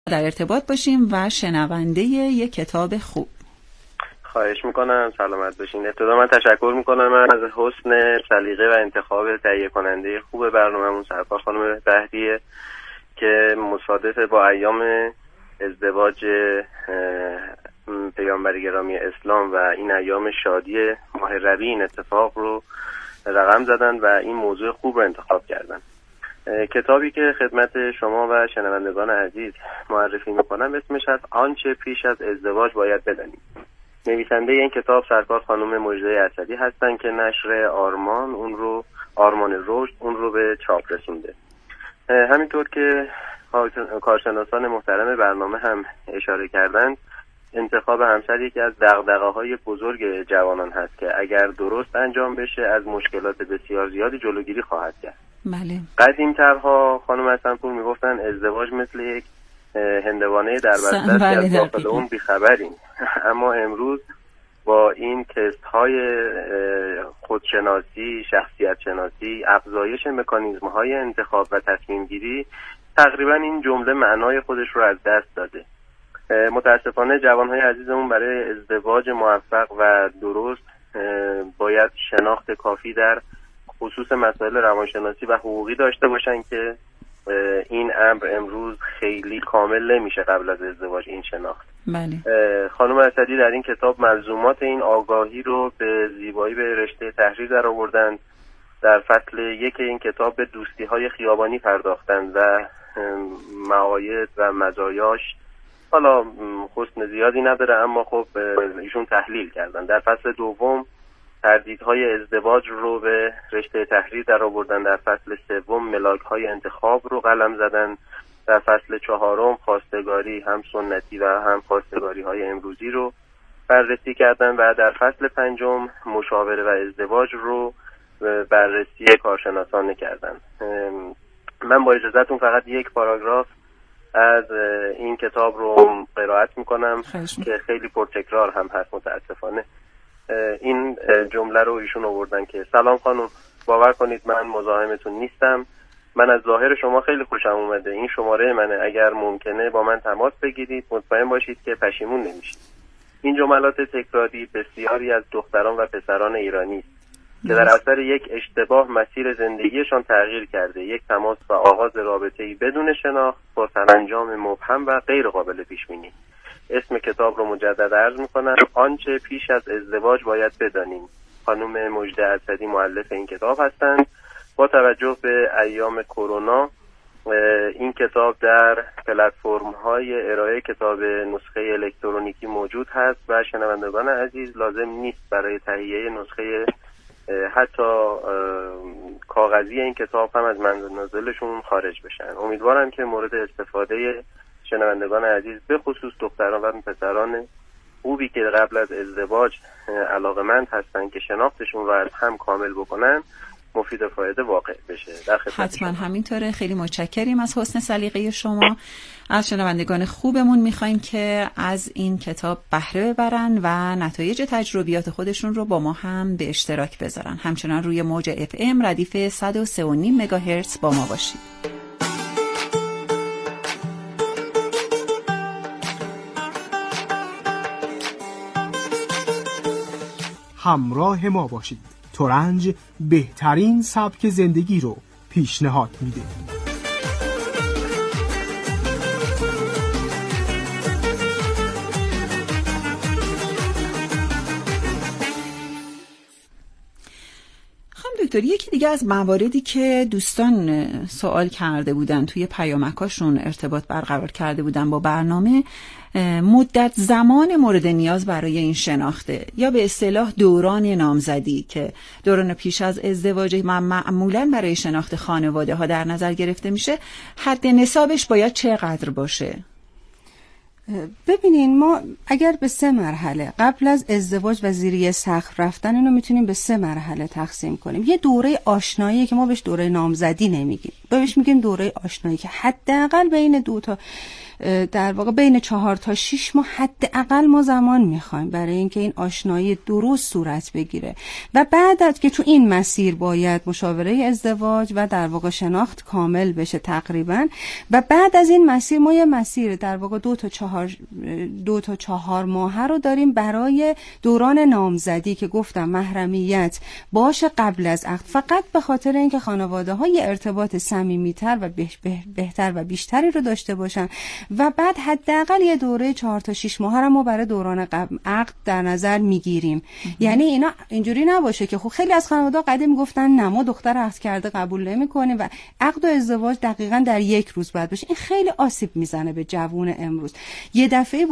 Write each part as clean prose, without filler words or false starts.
در ارتباط باشیم و شنونده یک کتاب خوب. خواهش میکنم، سلامت باشین. ابتدا من تشکر میکنم از حسن سلیقه و انتخاب تهیه کننده خوب برنامه‌مون سرکار خانم بهریه که مصادف با ایام ازدواج پیامبر گرامی اسلام و این ایام شادی ماه ربیع این اتفاق رو رقم زدن و این موضوع خوب رو انتخاب کردن. کتابی که خدمت شما و شنوندگان عزیز معرفی میکنم اسمش از آنچه پیش از ازدواج باید بدانیم. نویسنده این کتاب سرکار خانم مژده اسدی هستن که نشر آرمان رشد اون رو به چاپ رسونده. همینطور که کارشناسان محترم برنامه هم اشاره کردند، انتخاب همسر یکی از دغدغه‌های بزرگ جوانان هست که اگر درست انجام بشه از مشکلات بسیار زیادی جلوگیری خواهد کرد. بله. قدیم‌ترها خانم حسن‌پور میگفتن ازدواج مثل یک هندوانه در بسته است که از داخل اون بیخبریم. اما امروز با این تست‌های خودشناسی، شخصیت شناسی، افزایش مکانیزم‌های انتخاب و تصمیم گیری تقریبا این جمله معنای خودش رو از دست داده. متاسفانه جوانهای عزیزمون برای ازدواج موفق و درست باید شناخت کافی در خصوص مسائل روانشناسی و حقوقی داشته باشن که این امر امروز خیلی کامل نمیشه قبل از ازدواج این شناخت. بله. خانم اسدی در این کتاب ملزومات این آگاهی رو به زیبایی به رشته تحریر در آوردند. در فصل 1 این کتاب به دوستی‌های خیابانی پرداختند و معاید و مزایاش حالا حسن زیادی نداره اما خب ایشون تحلیل کردن. در فصل 2 تردیدهای ازدواج رو به رشته تحریر در آوردن. در فصل 3 ملاک‌های انتخاب رو قلم زدن. در فصل 4 خواستگاری هم سنتی و هم خواستگاری‌های امروزی رو بررسی کردن و در فصل 5 مشاوره و ازدواج رو بررسی کارشناسانه کردن. من با اجازهتون فقط یک پاراگراف از این کتاب رو قرائت میکنم که خیلی پرتکرار هم هست متاسفانه. این جمله رو ایشون آوردن که سلام خانم، باور کنید من مزاحمتون نیستم. من از ظاهر شما خیلی خوشم اومده. این شماره منه، اگر ممکنه با من تماس بگیرید، مطمئن باشید که پشیمون نمیشید. این جملات تکراری بسیاری از دختران و پسران ایرانی است که در اثر یک اشتباه مسیر زندگیشان تغییر کرده. یک تماس و آغاز رابطه‌ای بدون شناخت با سرانجام مبهم و غیر قابل پیش بینی. اسم کتاب رو مجدد عرض می‌کنم، آنچه پیش از ازدواج باید بدانیم. خانم مژده اسدی مؤلف این کتاب هستند. با توجه به ایام کرونا این کتاب در پلتفرم‌های ارائه کتاب نسخه الکترونیکی موجود هست و شنوندگان عزیز لازم نیست برای تهیه نسخه حتی کاغذی این کتاب هم از منزلشون خارج بشن. امیدوارم که مورد استفاده شنوندگان عزیز به خصوص دختران و پسران خوبی که قبل از ازدواج علاقمند هستن که شناختشون رو از هم کامل بکنن مفید و فایده واقع بشه. حتما همینطوره. خیلی متشکریم از حسن سلیقه شما. از شنوندگان خوبمون میخوایم که از این کتاب بهره ببرن و نتایج تجربیات خودشون رو با ما هم به اشتراک بذارن. همچنان روی موج FM ردیف 103.5 مگاهرتز با ما باشید. همراه ما باشید. ترنج بهترین سبک زندگی رو پیشنهاد میده. دکتر، یکی دیگه از مواردی که دوستان سوال کرده بودن توی پیامکاشون ارتباط برقرار کرده بودن با برنامه، مدت زمان مورد نیاز برای این شناخته یا به اصطلاح دوران نامزدی که دوران پیش از ازدواج معمولاً برای شناخت خانواده ها در نظر گرفته میشه، حد نصابش باید چقدر باشه؟ ببینین، ما اگر به 3 مرحله قبل از ازدواج و زیر سقف رفتن اینو میتونیم به 3 مرحله تقسیم کنیم. یه دوره آشنایی که ما بهش دوره نامزدی نمیگیم، بهش میگیم دوره آشنایی که حداقل بین 2 تا در واقع بین 4 تا 6 ماه حداقل ما زمان میخوایم برای اینکه این آشنایی درست صورت بگیره و بعد از که تو این مسیر باید مشاوره ازدواج و در واقع شناخت کامل بشه تقریبا و بعد از این مسیر ما یه مسیر در واقع 2 تا 4 ماه رو داریم برای دوران نامزدی که گفتم محرمیت باشه قبل از عقد، فقط به خاطر اینکه خانواده‌ها یه ارتباط صمیمیت‌تر و بهتر و بیشتری رو داشته باشن و بعد حداقل یه دوره 4 تا 6 ماه رو ما برای دوران عقد در نظر میگیریم. یعنی اینا اینجوری نباشه که خب خیلی از خانواده‌ها قدیم گفتن نه ما دختر عقد کرده قبول نمی‌کنیم و عقد و ازدواج دقیقاً در یک روز باید باشه. این خیلی آسیب میزنه به جوون امروز. یه دفعه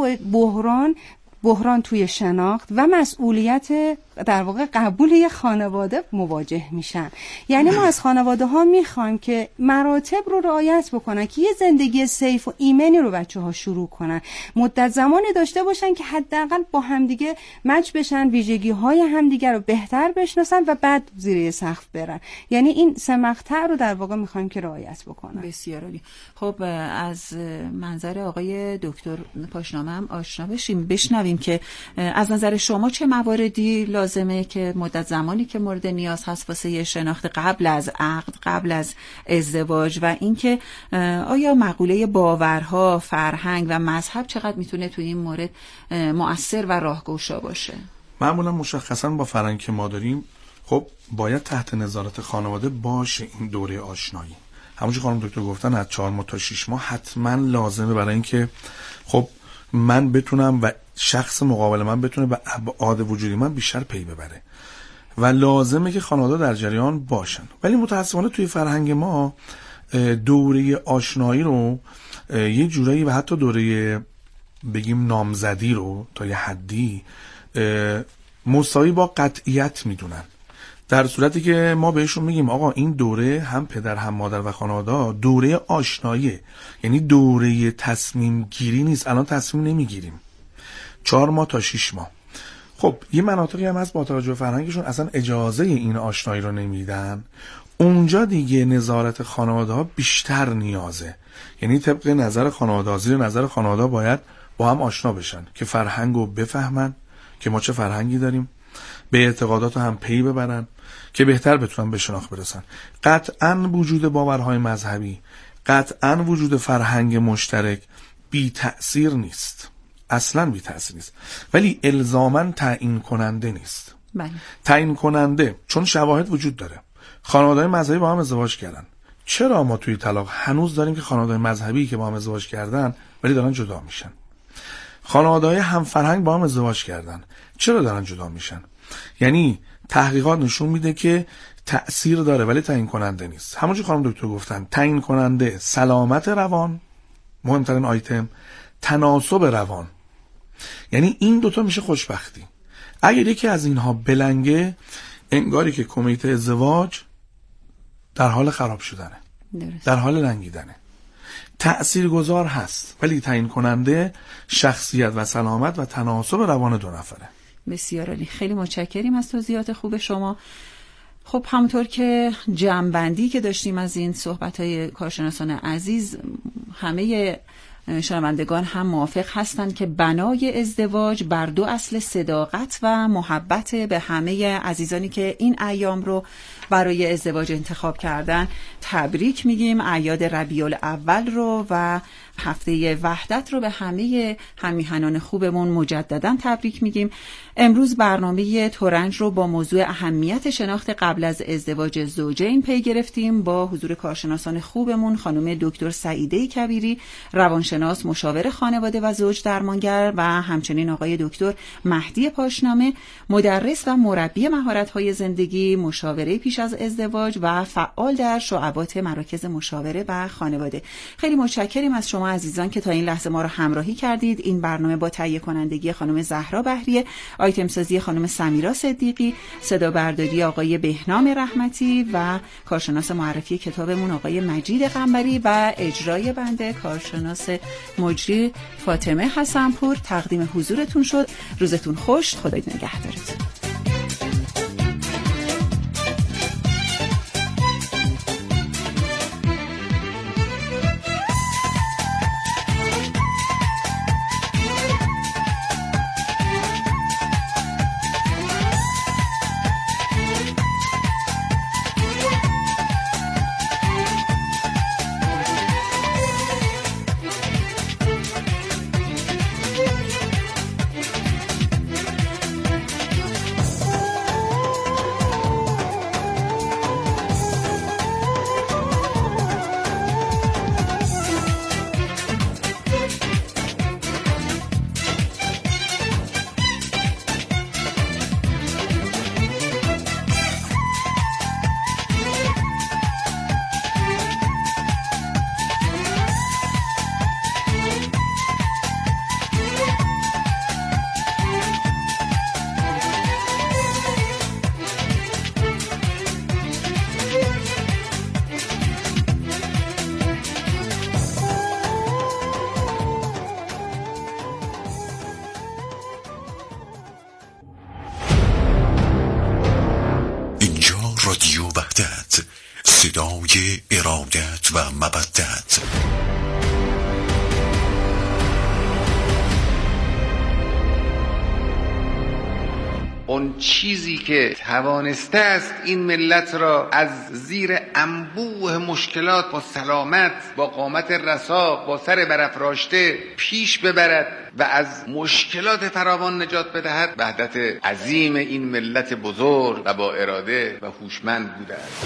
بحران توی شناخت و مسئولیت در واقع قبول یه خانواده مواجه میشن. یعنی ما از خانواده ها میخوایم که مراتب رو رعایت بکنن که یه زندگی سیف و ایمنی رو بچه ها شروع کنن، مدت زمانی داشته باشن که حداقل با همدیگه مچ بشن، ویژگی های همدیگه رو بهتر بشناسن و بعد زیر یه سقف برن. یعنی این 3 مقطع رو در واقع میخوایم که رعایت بکنن. بسیار عالی. خب از منظر آقای دکتر پاشنامه هم آشنا بشنویم که از نظر شما چه مواردی لازمه که مدت زمانی که مورد نیاز هست واسه شناخت قبل از عقد، قبل از ازدواج و اینکه آیا مقوله باورها، فرهنگ و مذهب چقدر میتونه توی این مورد مؤثر و راهگشا باشه؟ معمولا مشخصا با فرهنگ که ما داریم خب باید تحت نظارت خانواده باشه این دوره آشنایی. همونجوری خانم دکتر گفتن از 4 ماه تا 6 ماه حتما لازمه برای اینکه خب من بتونم و شخص مقابل من بتونه به ابعاد وجودی من بیشتر پی ببره و لازمه که خانواده در جریان باشن. ولی متاسفانه توی فرهنگ ما دوره آشنایی رو یه جورایی و حتی دوره بگیم نامزدی رو تا یه حدی مساوی با قطعیت میدونن، در صورتی که ما بهشون میگیم آقا این دوره هم پدر هم مادر و خانواده دوره آشناییه، یعنی دوره تصمیم گیری نیست. الان تصمیم نمیگیریم 4 ماه تا 6 ماه. خب یه مناطقی هم هست با توجه به فرهنگشون اصلا اجازه این آشنایی رو نمیدن، اونجا دیگه نظارت خانواده ها بیشتر نیازه. یعنی طبق نظر خانواده، زیر نظر خانواده باید با هم آشنا بشن که فرهنگ رو بفهمن که ما چه فرهنگی داریم، به اعتقادات هم پی ببرن که بهتر بتونن به شناخت برسن. قطعاً وجود باورهای مذهبی، قطعاً وجود فرهنگ مشترک بی تأثیر نیست، اصلاً بی تأثیر نیست، ولی الزاماً تعیین کننده نیست. بله. تعیین کننده چون شواهد وجود داره. خانواده‌های مذهبی با هم ازدواج کردن، چرا ما توی طلاق هنوز داریم که خانواده‌های مذهبی که با هم ازدواج کردن ولی دارن جدا میشن؟ خانواده‌های هم فرهنگ با هم ازدواج کردن، چرا دارن جدا میشن؟ یعنی تحقیقات نشون میده که تأثیر داره ولی تعیین کننده نیست. همونجوری خانم دکتر گفتن تعیین کننده سلامت روان، مهمترین آیتم تناسب روان. یعنی این دوتا میشه خوشبختی. اگر یکی از اینها بلنگه انگاری که کمیته ازدواج در حال خراب شدنه، در حال لنگیدنه. تأثیرگذار هست ولی تعیین کننده شخصیت و سلامت و تناسب روان 2 نفره. بسیار عالی. خیلی متشکریم از توضیحات خوب شما. خب همونطور که جمع‌بندی که داشتیم از این صحبت‌های کارشناسان عزیز، همه شنوندگان هم موافق هستند که بنای ازدواج بر 2 اصل صداقت و محبت به همه عزیزانی که این ایام رو برای ازدواج انتخاب کردن تبریک میگیم. اعیاد ربیع الاول رو و هفته وحدت رو به همه همیهنان خوبمون مجددا تبریک میگیم. امروز برنامه ترنج رو با موضوع اهمیت شناخت قبل از ازدواج زوجین پی گرفتیم با حضور کارشناسان خوبمون خانم دکتر سعیده کبیری، روانشناس، مشاور خانواده و زوج درمانگر و همچنین آقای دکتر مهدی پاشنامه، مدرس و مربی مهارت‌های زندگی، مشاوره پیش از ازدواج و فعال در شعبات مراکز مشاوره و خانواده. خیلی متشکریم از شما عزیزان که تا این لحظه ما رو همراهی کردید. این برنامه با تهیه کنندگی خانم زهرا بهریه، آیتم سازی خانم سمیرا صدیقی، صدا برداری آقای بهنام رحمتی و کارشناس معرفی کتابمون آقای مجید قنبری و اجرای بنده کارشناس مجری فاطمه حسنپور تقدیم حضورتون شد. روزتون خوش، خدای نگهدارتون. صدای ارادت و مودت. اون چیزی که توانسته است این ملت را از زیر انبوه مشکلات با سلامت، با قامت رسا، با سر برافراشته پیش ببرد و از مشکلات فراوان نجات بدهد، وحدت عظیم این ملت بزرگ و با اراده و هوشمند بوده است.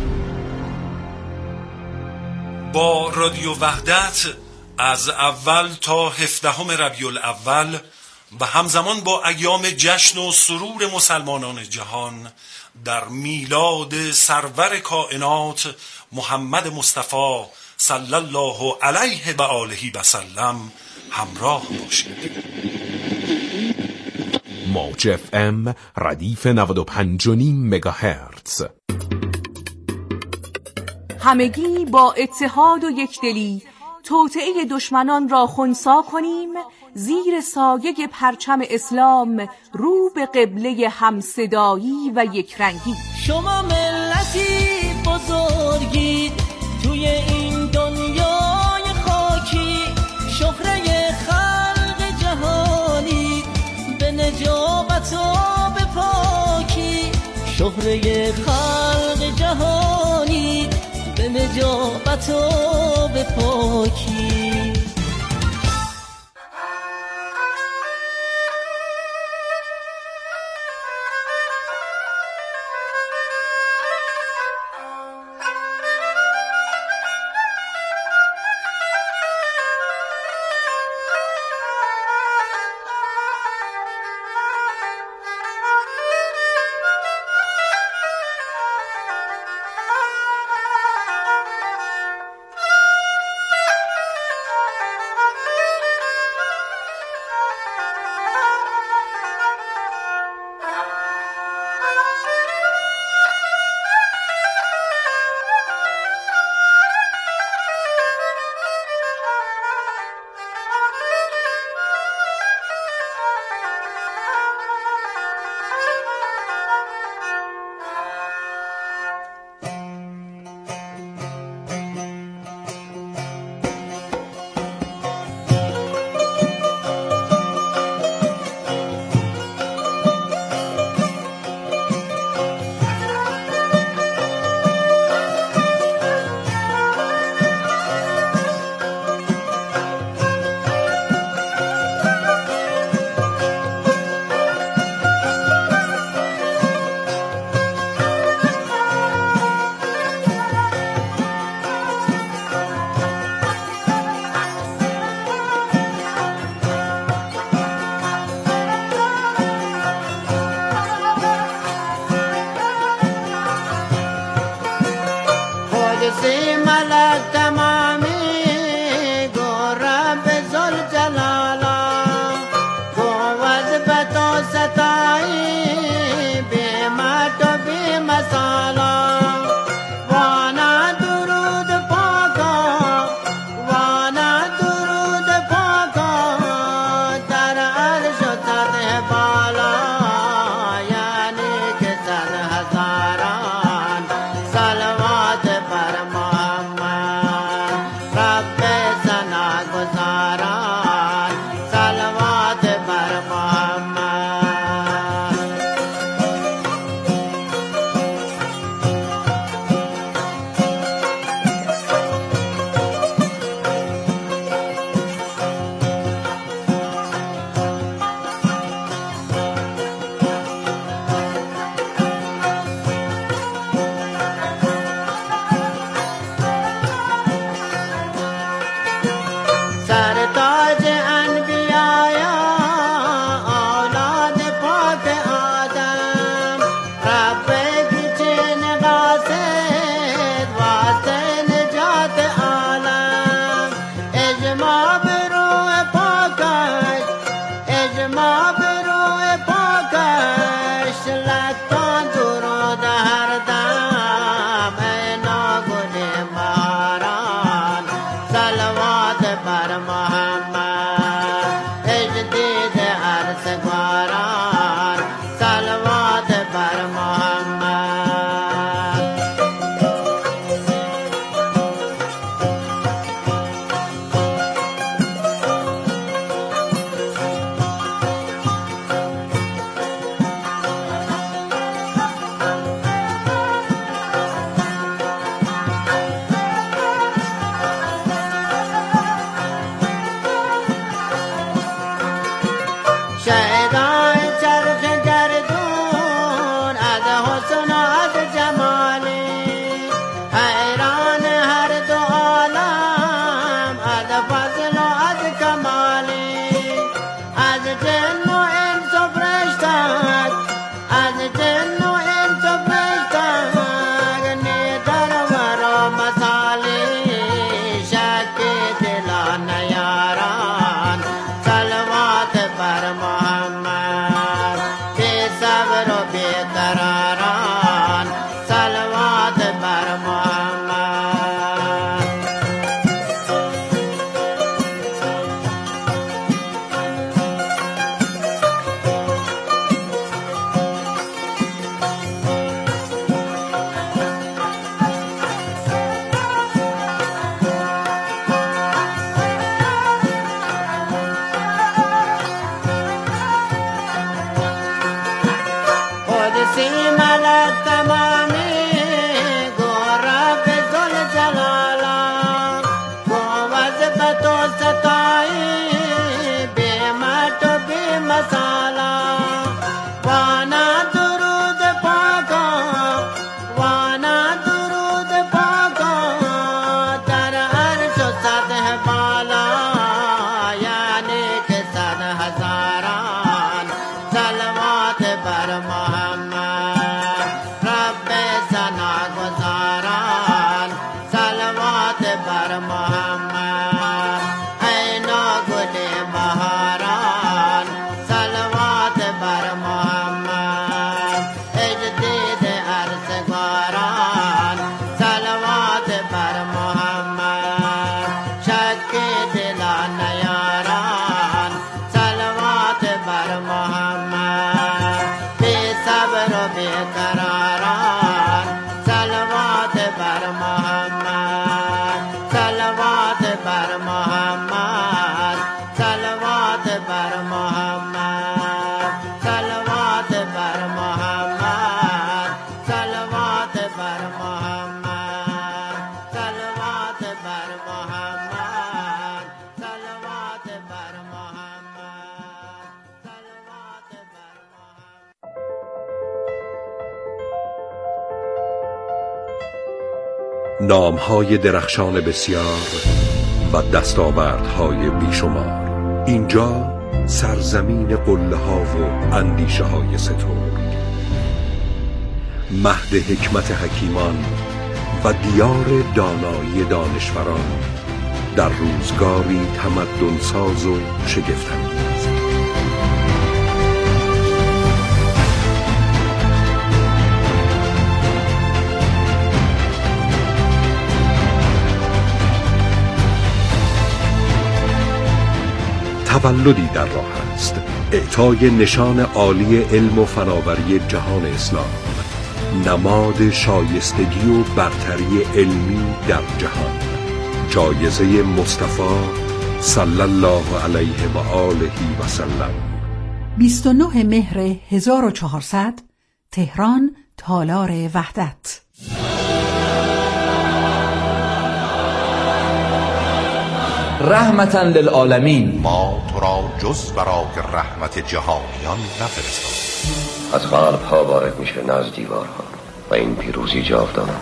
با رادیو وحدت از اول تا 17 ربیع الاول و همزمان با ایام جشن و سرور مسلمانان جهان در میلاد سرور کائنات محمد مصطفی صلی الله علیه و آله و سلم همراه باشید. موج اف ام ردیف 95.5 مگاهرتز. همگی با اتحاد و یکدلی توطئه دشمنان را خنثی کنیم، زیر سایه پرچم اسلام رو به قبله همصدایی و یکرنگی. شما ملتی بزرگید توی این دنیای خاکی، شهره خلق جهانی به نجابت و به پاکی، شهره خلق جهانی به نجابت و به پاکی. شیدای چرخ گردون از حسن و از جمالی حیران هر دو عالم از فضل و از کمالی از جن و انس و فرشتگان از جن و انس و فرشتگان نیدر ورا مثالی شک دلان یاران صلوات بر محمد بی صبر و بی قراران صلوات بر محمد قدسی ملک تمامی گو رب ذوالجلالا گو وظیفت و ستائی بی مٹ و بی مسالا وانا درود پاکا وانا درود پاکا در عرش و سطح بالا یعنی که 100,000 صلوات بر محمد رب ثنا گزاران صلوات بر محمد اینا گل بهاران صلوات بر محمد اجدید ارسگاران صلوات بر محمد شک دلان یاران صلوات بر محمد بی صبر و بی قراران صلوات بر محمد صلوات بر محمد صلوات بر محمد صلوات بر محمد صلوات بر محمد صلوات بر محمد صلوات بر محمد صلوات بر نام‌های درخشان بسیار و دستاوردهای بیشمار. اینجا سرزمین قله‌ها و اندیشه‌های سترگ، مهد حکمت حکیمان و دیار دانایی دانشوران در روزگاری تمدن ساز و شگفت‌انگیز. تولدی در راه است، اعطای نشان عالی علم و فناوری جهان اسلام، نماد شایستگی و برتری علمی در جهان، جایزه مصطفی صلی الله علیه و آله و سلم. 29 مهر 1400 تهران، تالار وحدت. رحمتاً للعالمین. ما تو را جز برای رحمت جهانیان نفرستادیم. از قلب ها وارد میشه نه از دیوارها و این پیروزی جاودانه.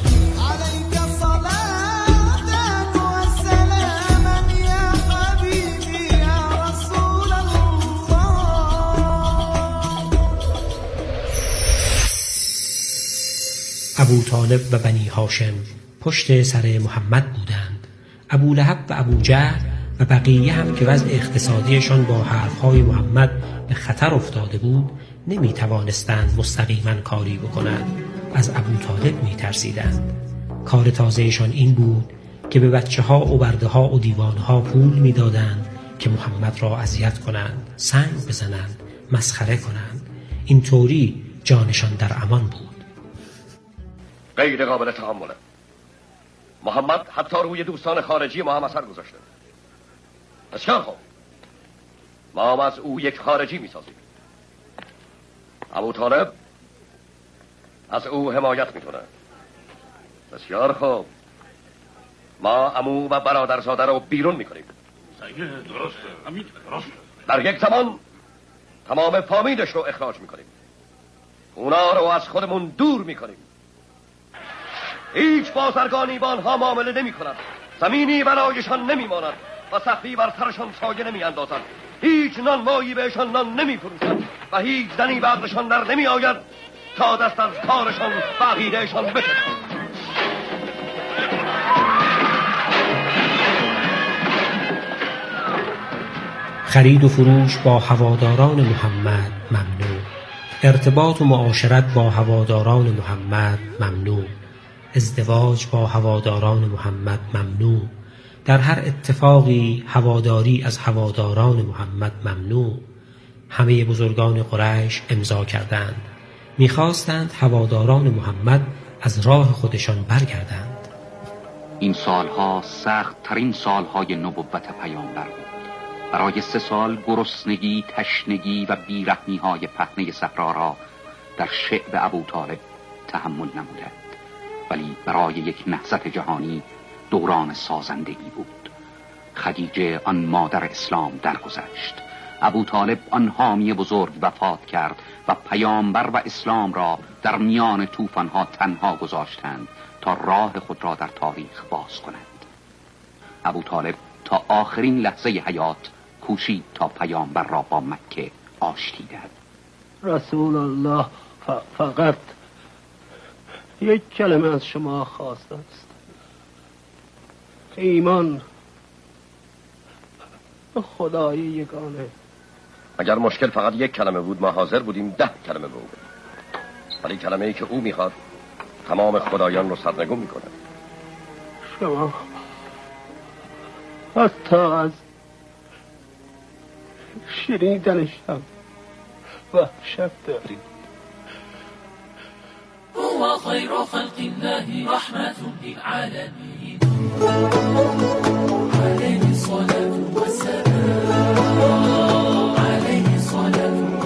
ابو طالب و بنی هاشم پشت سر محمد بودند. ابو لهب و ابو جهل و بقیه هم که وضع اقتصادیشان با حرفهای محمد به خطر افتاده بود نمی توانستند مستقیما کاری بکنند. از ابو طالب می ترسیدند. کار تازهشان این بود که به بچه ها و برده ها و دیوانه ها پول می دادند که محمد را اذیت کنند، سنگ بزنند، مسخره کنند. این طوری جانشان در امان بود. غیر قابل تحمله. محمد حتی روی دوستان خارجی ما هم اثر گذاشته. بسیار خوب، ما هم از او یک خارجی می سازیم. ابو طالب از او حمایت می کنه. بسیار خوب، ما عمو و برادرزاده رو بیرون می کنیم. درسته. در یک زمان تمام فامیلش رو اخراج میکنیم. اونا رو از خودمون دور میکنیم. هیچ بازرگانی با آنها معامله نمی کند. زمینی برایشان نمیماند و سقفی بر سرشان سایه نمی اندازد. هیچ نانوایی بهشان نان نمی فروشد و هیچ زنی به عقلشان در نمی آید تا دست از کارشان و عقیدهشان بکشند. خرید و فروش با هواداران محمد ممنوع. ارتباط و معاشرت با هواداران محمد ممنوع. ازدواج با هواداران محمد ممنوع. در هر اتفاقی هواداری از هواداران محمد ممنوع. همه بزرگان قریش امضا کردند. می‌خواستند هواداران محمد از راه خودشان برگردند. این سالها سخت ترین سالهای نبوت پیامبر بود. برای 3 سال گرسنگی، تشنگی و بیرحمی‌های پهنه صحرا را در شعب ابوطالب تحمل نمودند. ولی برای یک نهضت جهانی دوران سازندگی بود. خدیجه آن مادر اسلام درگذشت. ابوطالب آن حامی بزرگ وفات کرد و پیامبر و اسلام را در میان طوفان‌ها تنها گذاشتند تا راه خود را در تاریخ باز کنند. ابوطالب تا آخرین لحظه حیات کوشید تا پیامبر را با مکه آشتی دهد. رسول الله فقط یک کلمه از شما خواسته است: ایمان به خدای یگانه. اگر مشکل فقط یک کلمه بود ما حاضر بودیم 10 کلمه به او بگیم، ولی کلمه‌ای که او میخواد تمام خدایان رو سرنگون میکنه. شما حتی از شنیدنشم وحشت دارید. هو خير خلق الله رحمة للعالمين عليه الصلاة والسلام عليه الصلاة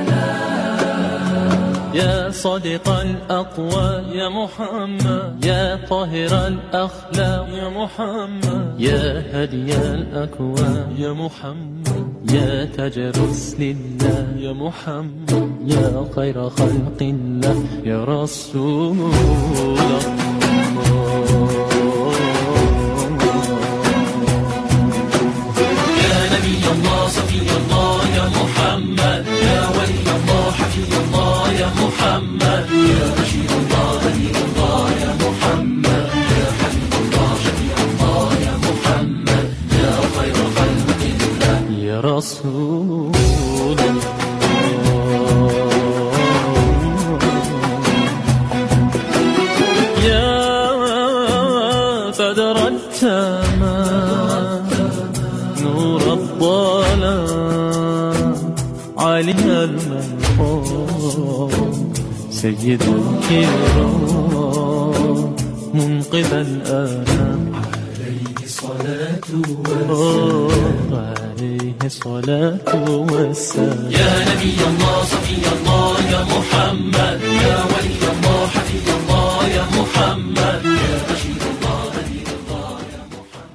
والسلام يا صادق الأقوى يا محمد يا طاهر الأخلاق يا محمد يا هدي الأكوان يا محمد يا تاج رسل الله يا محمد يا خير خلق الله يا رسول الله يا نبي الله صفي الله يا محمد يا ولي الله حفي الله يا محمد يا بشير الله نذير الله يا محمد يا حبيب الله شفيع الله يا محمد يا خير خلق الله يا رسول الله يا بدر التمام نور الظلام علي المنقوم سيد الكرام منقذ الآلام عليه الصلاة والسلام عليه الصلاة والسلام يا نبي الله صفي الله يا محمد يا ولي الله حفيظ الله يا محمد يا بشير الله نذير الله يا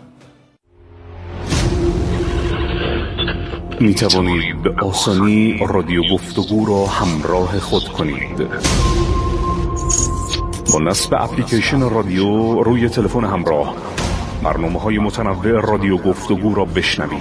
محمد. می توانید به آسانی رادیو گفتگو را همراه خود کنید. با نصب اپلیکیشن رادیو روی تلفن همراه برنامه‌های متنوع رادیو گفتگو را بشنوید.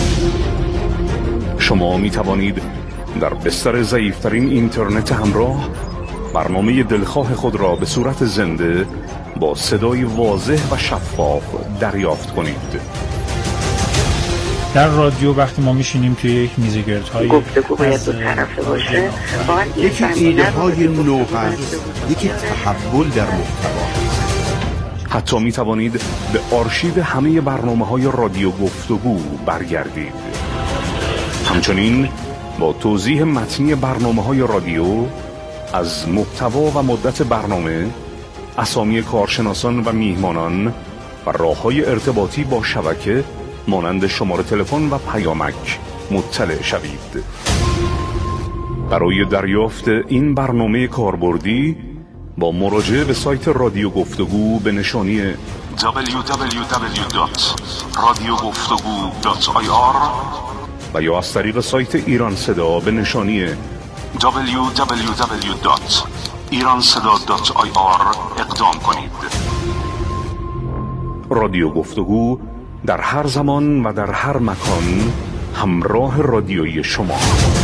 شما می توانید در بستر ضعیف‌ترین اینترنت همراه برنامه دلخواه خود را به صورت زنده با صدای واضح و شفاف دریافت کنید. در رادیو وقتی ما میشینیم توی یک میزگردهای گفتگو باید دو طرفه باشه. یکی ایده های نو هست، یکی تحول در محتوا. حتی می توانید به آرشیو همه برنامه‌های رادیو گفتگو برگردید. همچنین با توضیح متنی برنامه‌های رادیو از محتوا و مدت برنامه، اسامی کارشناسان و میهمانان و راه‌های ارتباطی با شبکه مانند شماره تلفن و پیامک مطلع شوید. برای دریافت این برنامه کاربردی با مراجعه به سایت رادیو گفتگو به نشانی www.radiogoftagoo.ir و یا از طریق سایت ایران صدا به نشانی www.iranseda.ir اقدام کنید. رادیو گفتگو در هر زمان و در هر مکان همراه رادیویی شما.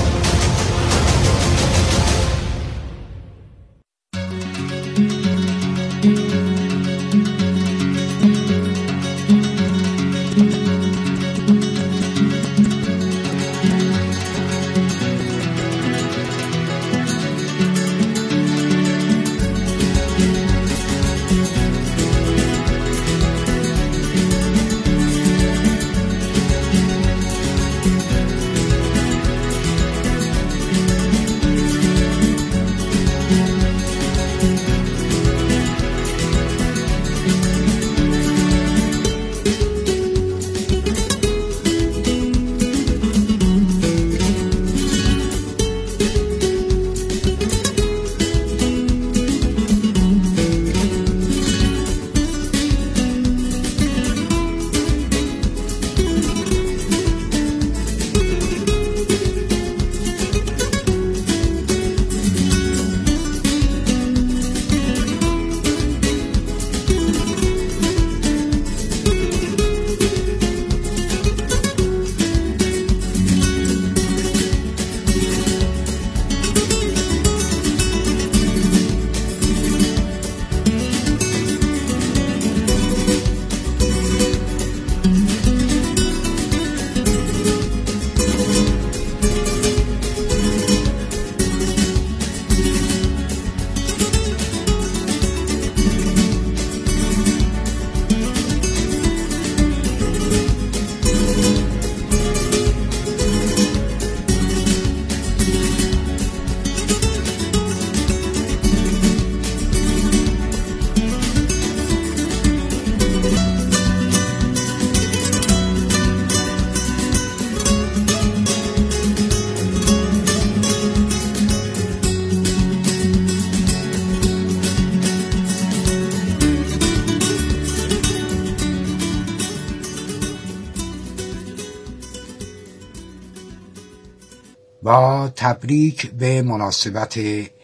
با تبریک به مناسبت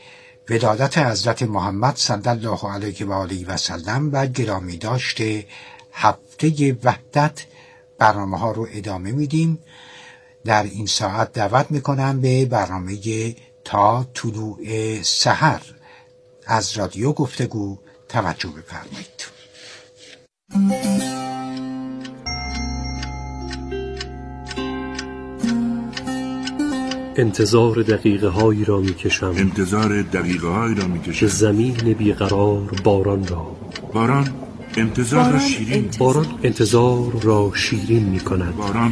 ولادت حضرت محمد صلی الله علیه و آله و سلم و گرامی داشته هفته وحدت برنامه ها رو ادامه میدیم. در این ساعت دعوت میکنم به برنامه تا طلوع سحر از رادیو گفتگو توجه بفرمایید. انتظار دقیقه هایی را می کشم، که زمین بیقرار باران را، باران انتظار را شیرین، باران انتظار را شیرین می کند،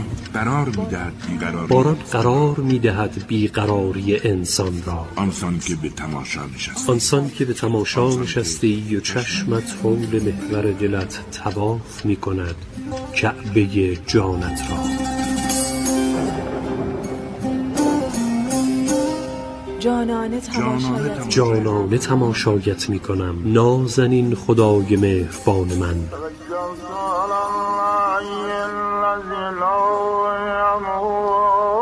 باران قرار می دهد بیقراری انسان را. آنسان که به تماشا نشستی و چشمت حول محور دلت طواف می کند کعبه جانت را. جانانه تماشایت می کنم، نازنین خدای مهربان من.